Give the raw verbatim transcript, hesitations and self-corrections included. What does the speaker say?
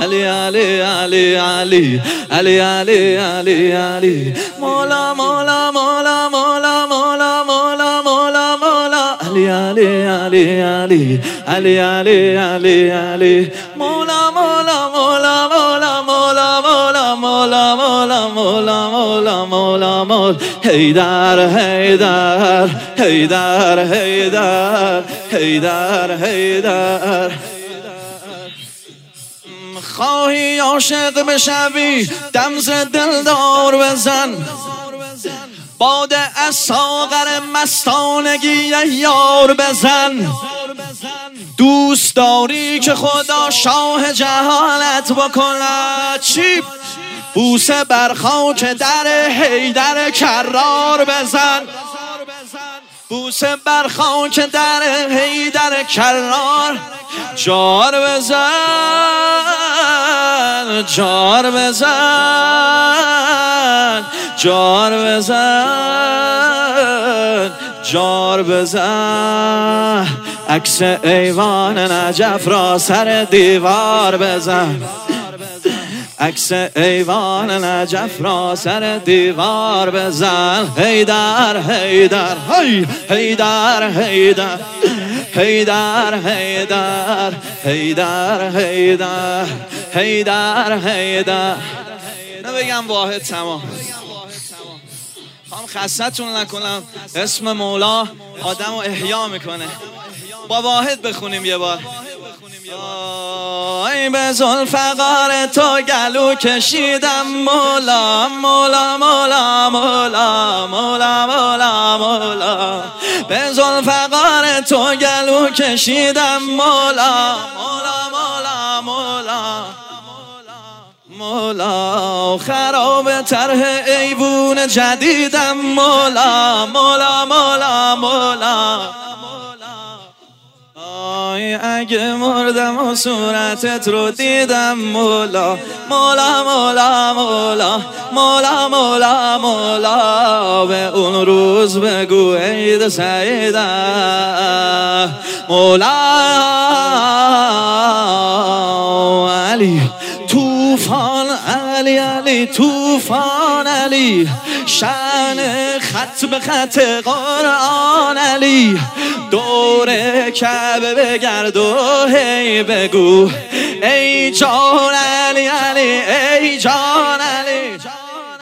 علی علی علی علی علی علی علی علی مولا مولا مولا مولا مولا مولا مولا مولا علی علی علی علی علی علی علی علی مولا مولا مولا مولا مولا مولا مولا مولا مولا مولا مولا مولا حیدر حیدر حیدر حیدر حیدر حیدر خواهی عاشق بشوی دم ز دلدار بزن باده از ساغر مستانگی یار بزن دوست داری که خدا شاه جهالت بکند چی؟ بوسه بر خاک در حیدر کرار بزن بوسه بر خاک در حیدر کرار جار بزن جار بزن جار بزن جار بزن عکس ایوان نجف را سر دیوار بزن عکس ایوان نجف را سر دیوار بزن حیدر حیدر هی حیدر حیدر حیدر حیدر حیدر حیدر حیدر حیدر نبگم واحد تمام خواهم خستتون نکنم اسم مولا آدم رو احیا میکنه با واحد بخونیم یه بار ای به ذوالفقار تو گلو کشیدم مولا مولا مولا مولا مولا مولا مولا به ذوالفقار تو گلو کشیدم مولا مولا مولا مولا مولا خراب طرح ایوون جدیدم مولا مولا مولا مولا آی اگه مردم و صورتت رو دیدم مولا مولا مولا مولا مولا مولا مولا به اون روز بگو عید سعیده مولا علی توفان علی علی توفان علی شأن خط به خط قرآن علی دور کعبه بگرد و هی بگو ای جان علی علی ای جان